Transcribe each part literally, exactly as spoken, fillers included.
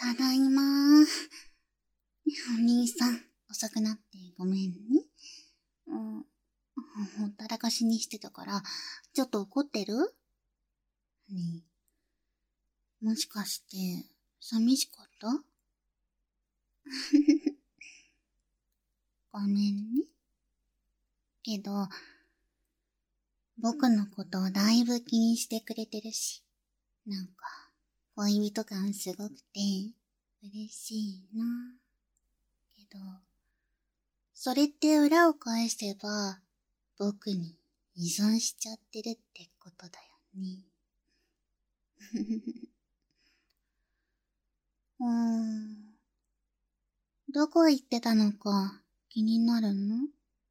ただいまー。お兄さん、遅くなってごめんね。うん、ほったらかしにしてたから、ちょっと怒ってる？ねえ、もしかして、寂しかった？ごめんね。けど、僕のことをだいぶ気にしてくれてるし、なんか、恋人感すごくて、嬉しいな。けど、それって裏を返せば、僕に依存しちゃってるってことだよね。うーん。どこ行ってたのか気になるの？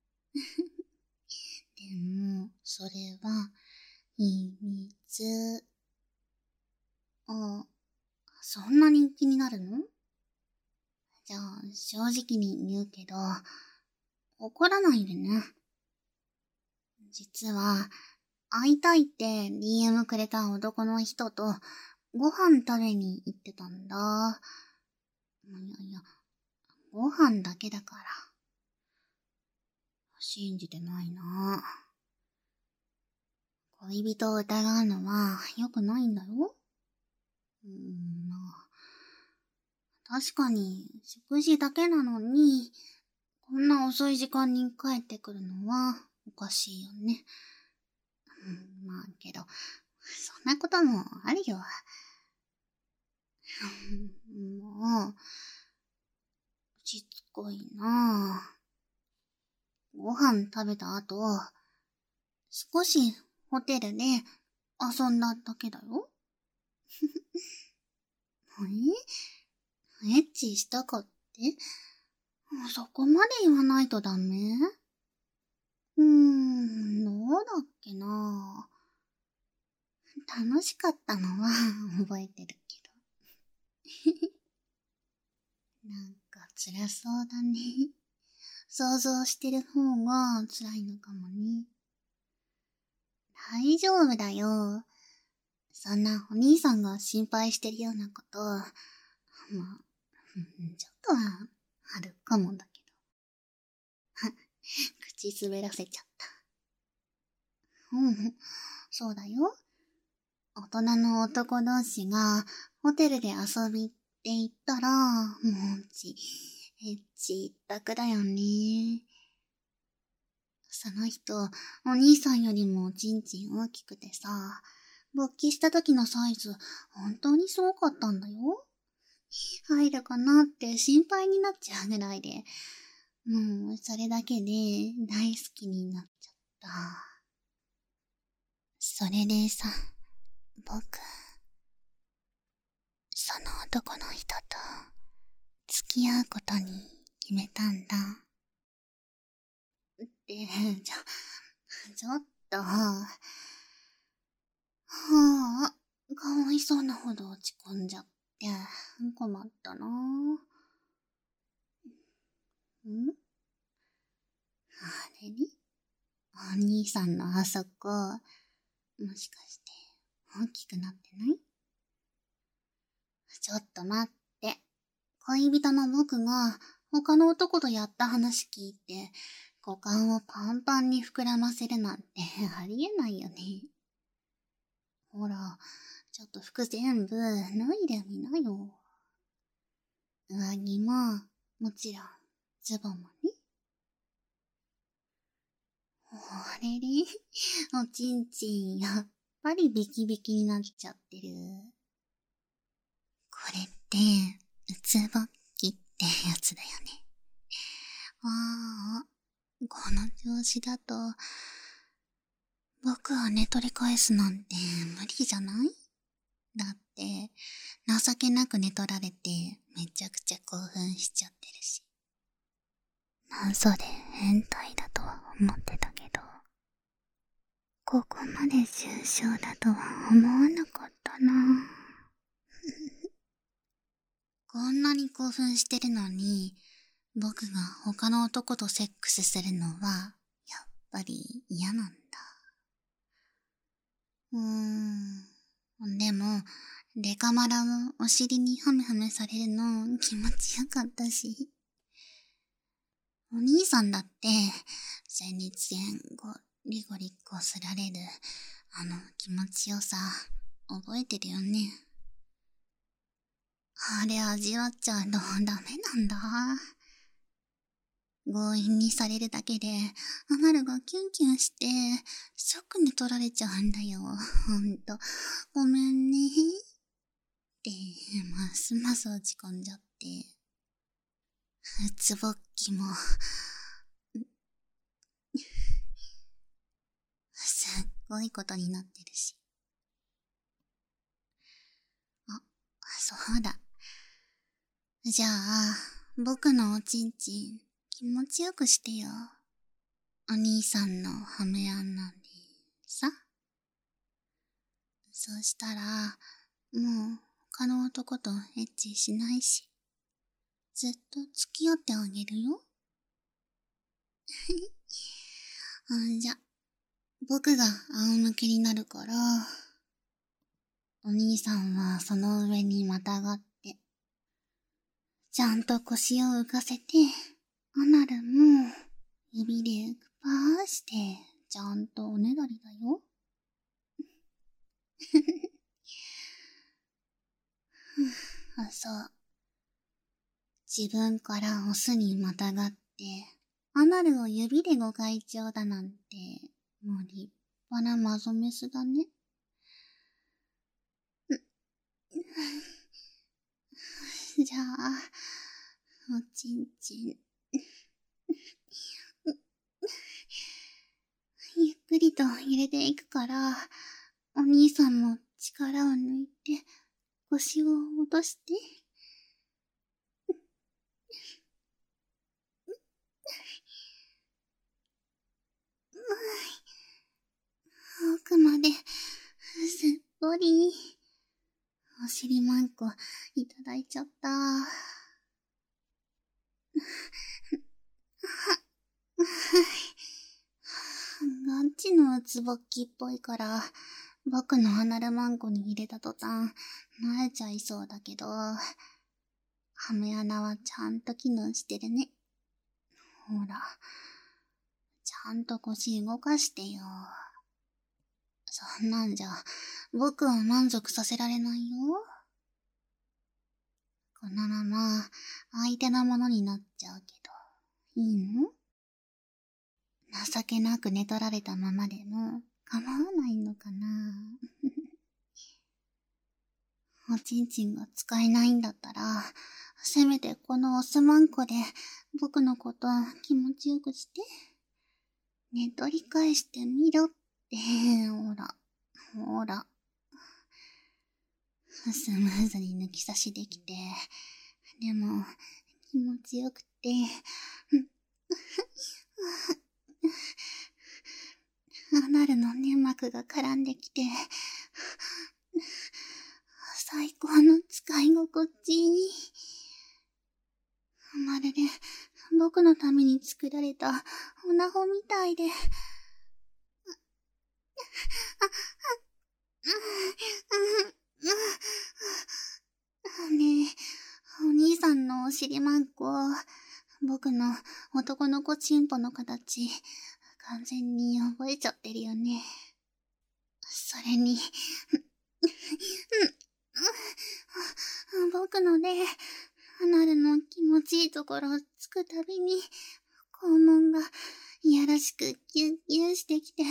でも、それは、秘密。あ、そんなに気になるの？じゃあ、正直に言うけど、怒らないでね。実は、会いたいって ディーエム くれた男の人とご飯食べに行ってたんだ。いやいや、ご飯だけだから。信じてないな。恋人を疑うのは良くないんだよ。うーん、まあ。確かに、食事だけなのに、こんな遅い時間に帰ってくるのはおかしいよね。うん、まあけど、そんなこともあるよ。もう、しつこいなぁ。ご飯食べた後、少しホテルで遊んだだけだよ。えエッチしたかって？そこまで言わないとダメ？うーん、どうだっけなぁ。楽しかったのは覚えてるけど。なんか辛そうだね。想像してる方が辛いのかもね。大丈夫だよ。そんなお兄さんが心配してるようなこと、まあ、ちょっとはあるかもだけど。口滑らせちゃった。うん、そうだよ。大人の男同士がホテルで遊びって言ったら、もうち、エッチ一択だよね。その人、お兄さんよりもちんちん大きくてさ、勃起した時のサイズ、本当にすごかったんだよ。入るかなって心配になっちゃうぐらいで、もうそれだけで大好きになっちゃった。それでさ、僕、その男の人と付き合うことに決めたんだ。って、ちょ、ちょっと、はあ、かわいそうなほど落ち込んじゃって、困ったな。んあれにお兄さんのあそこ、もしかして大きくなってない？ちょっと待って。恋人の僕が他の男とやった話聞いて、股間をパンパンに膨らませるなんてありえないよね。ほら、ちょっと服全部脱いでみなよ。上着も、もちろん、ズボンもね。あれれおちんちん、やっぱりビキビキになっちゃってる。これって、うつぼっきってやつだよね。ああ、この調子だと、僕は寝取り返すなんて無理じゃない？だって、情けなく寝取られてめちゃくちゃ興奮しちゃってるし。謎で変態だとは思ってたけど、ここまで重症だとは思わなかったな。こんなに興奮してるのに、僕が他の男とセックスするのは、やっぱり嫌なんだ。うーん。でも、 デカマラのお尻にハメハメされるの気持ちよかったし。お兄さんだって、前立腺ゴリゴリこすられる、あの気持ちよさ、覚えてるよね。あれ味わっちゃうとダメなんだ。強引にされるだけで、アナルがキュンキュンして、ショックに取られちゃうんだよ。ほんと、ごめんね。で、ますます落ち込んじゃって。つぼっきも、すっごいことになってるし。あ、そうだ。じゃあ、僕のおちんちん、気持ちよくしてよ。お兄さんのハメやんなんでさ。そしたら、もう他の男とエッチしないし、ずっと付き合ってあげるよ。あ、じゃ、僕が仰向けになるから、お兄さんはその上にまたがって、ちゃんと腰を浮かせて、アナルも指でパーして、ちゃんとおねだりだよ。あ、そう。自分からオスにまたがって、アナルを指でごかいちょうだなんて、もう立派なマゾメスだね。じゃあ、おちんちん。ゆっくりと入れていくから、お兄さんも力を抜いて、腰を落として。奥まで、すっぽり。お尻まんこいただいちゃった。ガチのつぼっきっぽいから、僕のアナルマンコに入れた途端、慣れちゃいそうだけど、ハメ穴はちゃんと機能してるね。ほら、ちゃんと腰動かしてよ。そんなんじゃ、僕を満足させられないよ。このまま、相手のものになっちゃうけど、いいの？情けなく寝取られたままでも、構わないのかな。おちんちんが使えないんだったら、せめてこのオスマンコで、僕のこと気持ちよくして。寝取り返してみろって、ほら、ほら。スムーズに抜き差しできて、でも、気持ちよくて、アナルの粘膜が絡んできて、最高の使い心地。まるで、僕のために作られたオナホみたいで。ねえ、お兄さんのお尻まんこ、僕の男の子チンポの形、完全に覚えちゃってるよね。それに、僕のね、アナルの気持ちいいところをつくたびに、肛門がいやらしくキュンキュンしてきて、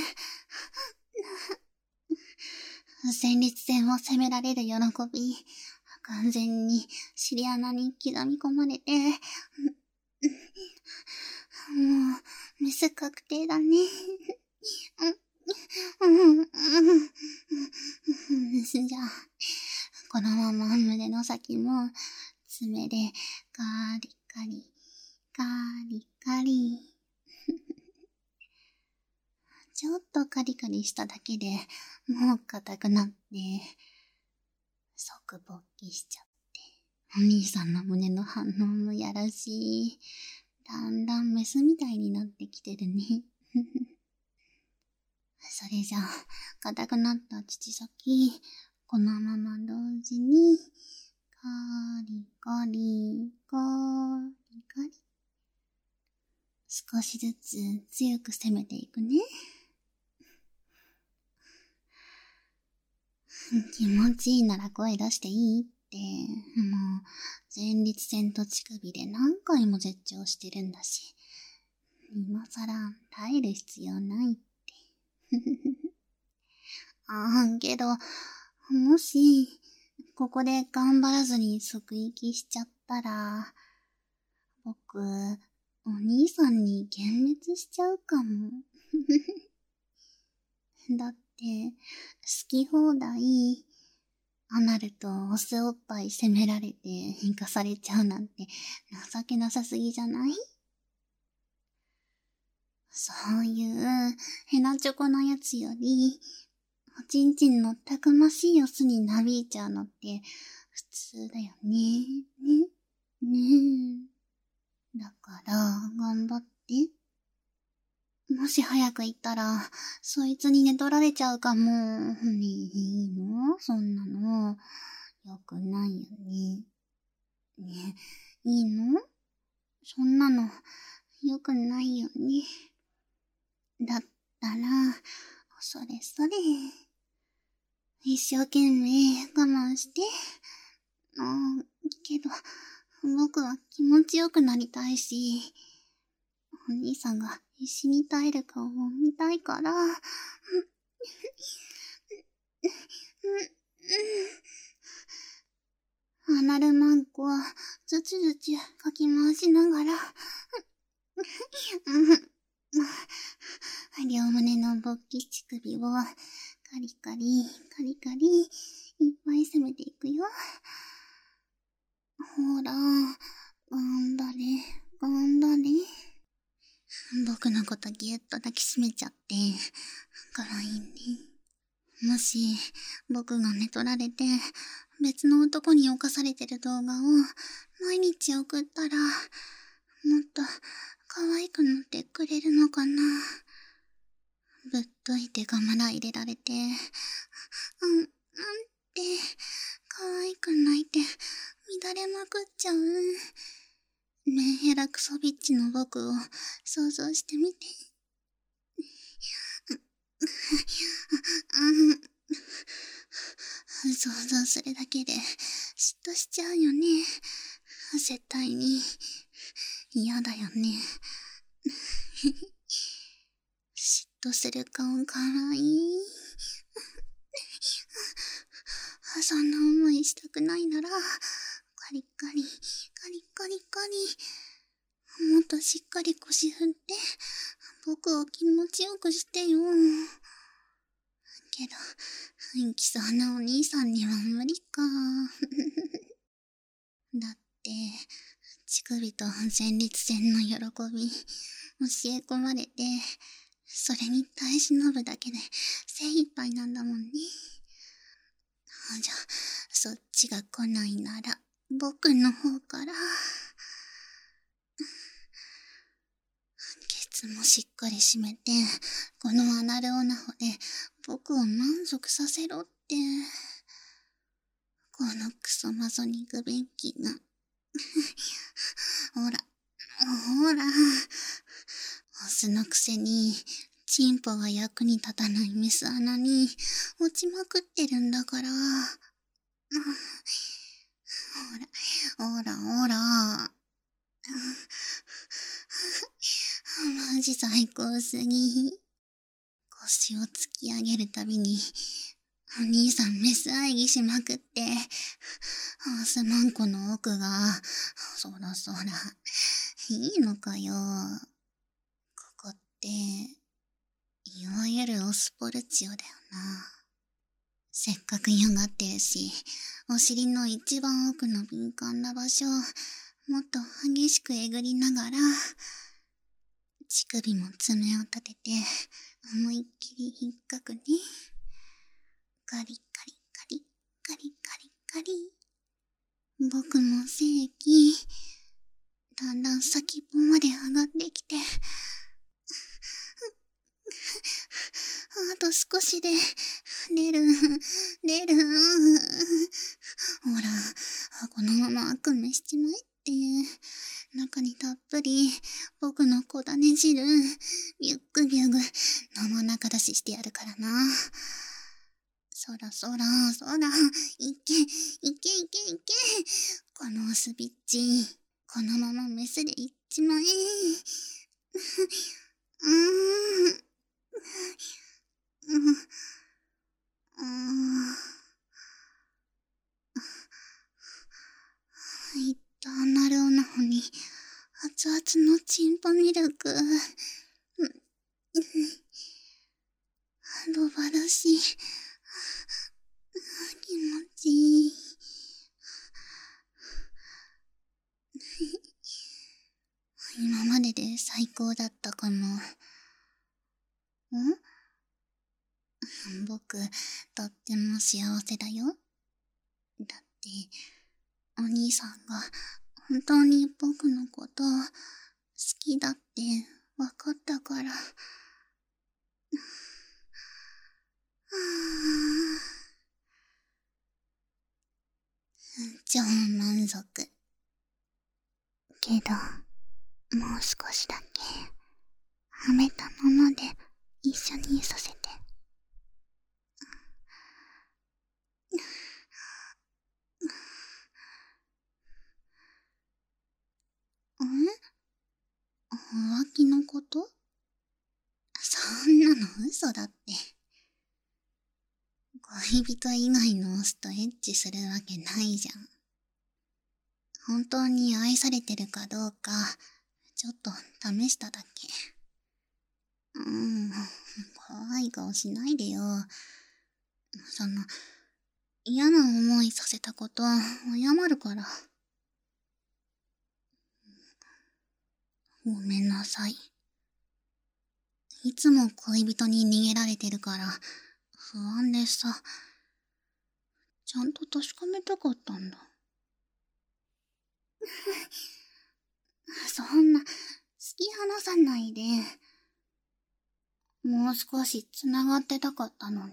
前立腺を責められる喜び、完全に尻穴に刻み込まれて、もう、メス確定だね。じゃあ、このまま胸の先も爪でカリカリ、カリカリ。ちょっとカリカリしただけでもう硬くなって、即勃起しちゃって。お兄さんの胸の反応もやらしい。だんだんメスみたいになってきてるね。それじゃあ、硬くなった乳先、 このまま同時に、カリカリ、カリカリ。少しずつ強く攻めていくね。気持ちいいなら声出していいって、もう、前立腺と乳首で何回も絶頂してるんだし、今さら耐える必要ないって。ああ、けど、もし、ここで頑張らずに即息しちゃったら、僕、お兄さんに幻滅しちゃうかも。だって、好き放題、アナルとオスおっぱい責められて生かされちゃうなんて情けなさすぎじゃない？そういうヘナチョコなやつより、おちんちんのたくましいオスになびいちゃうのって普通だよね。ね。ねえ。だから、頑張って。もし早く行ったら、そいつに寝取られちゃうかも。ねえ、いいの？そんなの。よくないよね。ねえ、いいの？そんなの、よくないよね。だったら、それそれ。一生懸命我慢して。うん、けど、僕は気持ちよくなりたいし、お兄さんが必死に耐える顔を見たいから、アナルマンコはずちずちかき回しながら、両胸の勃起乳首をカリカリ、カリカリ、いっぱい攻めていくよ。ほら、頑張れ、頑張れ。僕のことぎゅっと抱きしめちゃって、かわいいね。もし、僕が寝取られて、別の男に侵されてる動画を毎日送ったら、もっと可愛くなってくれるのかな。ぶっといてがまら入れられて、うん、うんって、可愛く泣いて、乱れまくっちゃう。メンヘラクソビッチの僕を想像してみて。想像するだけで嫉妬しちゃうよね。絶対に嫌だよね。嫉妬する顔かわいい。そんな思いしたくないなら、カリカリ、カリカリカリ。もっとしっかり腰振って、僕を気持ちよくしてよ。けど、元気そうなお兄さんには無理か。だって、乳首と前立腺の喜び、教え込まれて、それに耐え忍ぶだけで精一杯なんだもんね。じゃあ、そっちが来ないなら、僕の方から。ケツもしっかり締めて、このアナルオナホで僕を満足させろって。このクソマゾニグ便器が。ほら、ほら。オスのくせに、チンポが役に立たないメス穴に落ちまくってるんだから。ほら、ほら、ほら。マジ最高すぎ。腰を突き上げるたびに、お兄さんメス喘ぎしまくって、オスマンコの奥が、そらそら、いいのかよ。ここって、いわゆるオスポルチオだよな。せっかく湯がってるし、お尻の一番奥の敏感な場所をもっと激しくえぐりながら、乳首も爪を立てて、思いっきり引っかくね。カリカリカリ、カリカリカリ。僕も正規、だんだん先っぽまで上がってきて、 あと少しで、出る、出る。ほら、このまま悪夢しちまえって。中にたっぷり、僕の小種汁、ビュックビュグ、生中出ししてやるからな。そらそら、そら、いけ、いけいけいけ。このスピッチ、このままメスでいっちまえ。うーん。うん。うん。いったなるおなほに、熱々のチンポミルク。ロバだし、気持ちいい。今までで最高だったかも。ん？僕、とっても幸せだよ。だって、お兄さんが本当に僕のこと好きだって分かったから。超満足。けど、もう少しだけ、はめたままで一緒にいさせて。ん？浮気のこと？そんなの嘘だって。恋人以外のオスとエッチするわけないじゃん。本当に愛されてるかどうか、ちょっと試しただけ。うーん、怖い顔しないでよ。その、嫌な思いさせたこと、謝るから。ごめんなさい。いつも恋人に逃げられてるから、不安でさ。ちゃんと確かめたかったんだ。そんな、突き放さないで。もう少し繋がってたかったのに。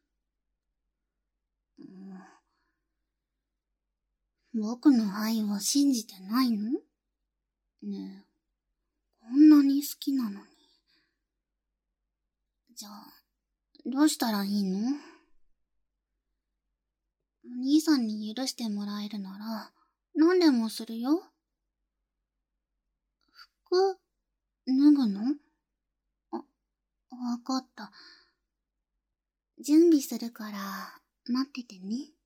僕の愛を信じてないの？ねえ、こんなに好きなのに。じゃあ、どうしたらいいの？お兄さんに許してもらえるなら、何でもするよ。服、脱ぐの？あ、わかった。準備するから、待っててね。